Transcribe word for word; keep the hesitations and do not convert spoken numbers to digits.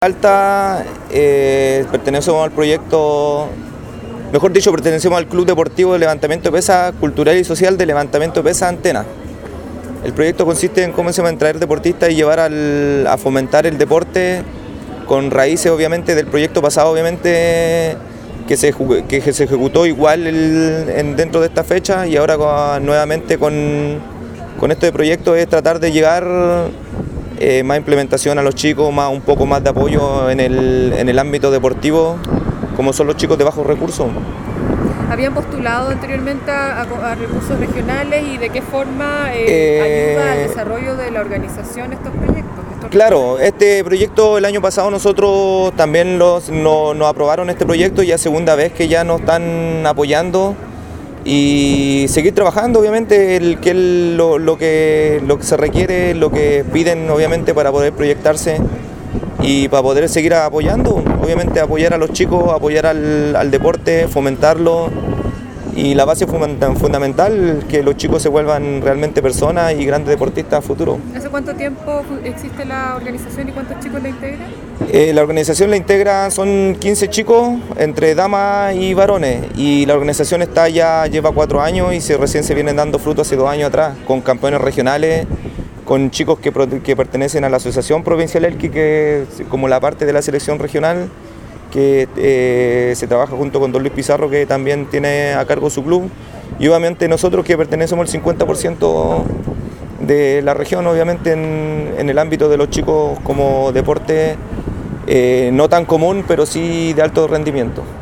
Alta, eh, pertenecemos al proyecto, mejor dicho, pertenecemos al Club Deportivo de Levantamiento de Pesas Cultural y Social de Levantamiento de Pesas Antena. El proyecto consiste en cómo se van a traer deportistas y llevar al, a fomentar el deporte con raíces obviamente del proyecto pasado, obviamente que se, que se ejecutó igual el, en, dentro de esta fecha, y ahora con, nuevamente con, con este proyecto es tratar de llegar Eh, más implementación a los chicos, más, un poco más de apoyo en el, en el ámbito deportivo, como son los chicos de bajos recursos. ¿Habían postulado anteriormente a, a recursos regionales y de qué forma eh, Eh, ayuda al desarrollo de la organización estos proyectos? Estos claro, este proyecto el año pasado nosotros también los, no, nos aprobaron este proyecto, ya segunda vez que ya nos están apoyando. Y seguir trabajando, obviamente, el, que el, lo, lo, que, lo que se requiere, lo que piden, obviamente, para poder proyectarse y para poder seguir apoyando, obviamente apoyar a los chicos, apoyar al, al deporte, fomentarlo, y la base fundamental, que los chicos se vuelvan realmente personas y grandes deportistas a futuro. ¿Hace cuánto tiempo existe la organización y cuántos chicos la integran? Eh, la organización la integra, son quince chicos, entre damas y varones, y la organización está ya lleva cuatro años y se, recién se vienen dando frutos hace dos años atrás, con campeones regionales, con chicos que, que pertenecen a la Asociación Provincial Elqui, que como la parte de la selección regional, que eh, se trabaja junto con don Luis Pizarro, que también tiene a cargo su club, y obviamente nosotros que pertenecemos al cincuenta por ciento de la región, obviamente en, en el ámbito de los chicos como deporte eh, no tan común, pero sí de alto rendimiento.